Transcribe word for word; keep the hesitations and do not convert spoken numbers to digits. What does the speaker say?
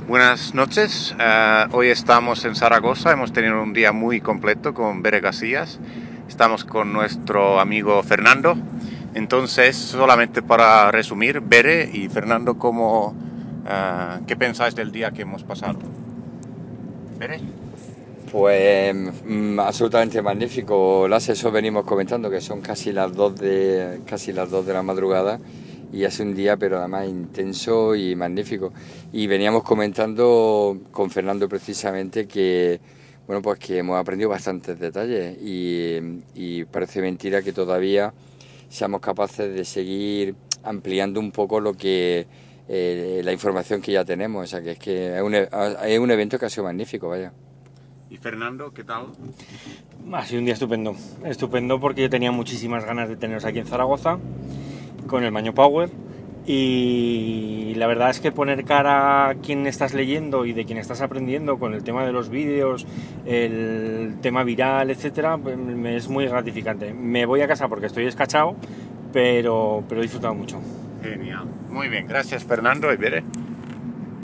Buenas noches, uh, hoy estamos en Zaragoza, hemos tenido un día muy completo con Bere Casillas, estamos con nuestro amigo Fernando, entonces solamente para resumir, Bere y Fernando, ¿cómo, uh, ¿qué pensáis del día que hemos pasado? ¿Bere? Pues mm, absolutamente magnífico, Las, eso venimos comentando que son casi las dos de casi las dos de la madrugada y hace un día pero además intenso y magnífico. Y veníamos comentando con Fernando precisamente que bueno, pues que hemos aprendido bastantes detalles y, y parece mentira que todavía seamos capaces de seguir ampliando un poco lo que eh, la información que ya tenemos. O sea que es que es un, es un evento que ha sido magnífico, vaya. ¿Y Fernando, qué tal? Ha sido un día estupendo, estupendo porque yo tenía muchísimas ganas de teneros aquí en Zaragoza con el Maño Power y la verdad es que poner cara a quién estás leyendo y de quién estás aprendiendo con el tema de los vídeos, el tema viral, etcétera, me es muy gratificante. Me voy a casa porque estoy escachado, pero, pero he disfrutado mucho. Genial, muy bien, gracias Fernando y Bere.